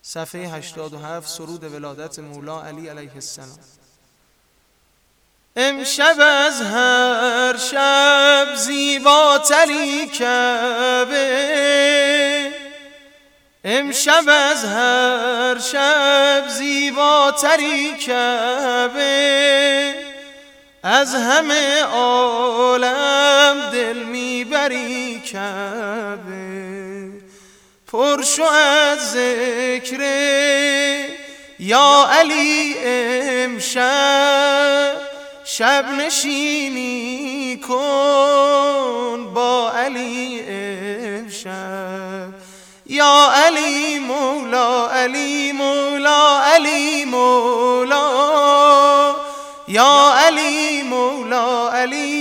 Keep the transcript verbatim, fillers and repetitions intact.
صفحه هشتاد و هفت، سرود ولادت مولا علی علیه السلام. امشب از هر شب زیباتری کعبه، امشب از هر شب زیباتری کعبه، از همه عالم دل میبری کعبه. پرشو از ذکر یا علی امشب، شب نشینی کن با علی امشب. یا علی مولا علی مولا علی مولا، یا علی مولا علی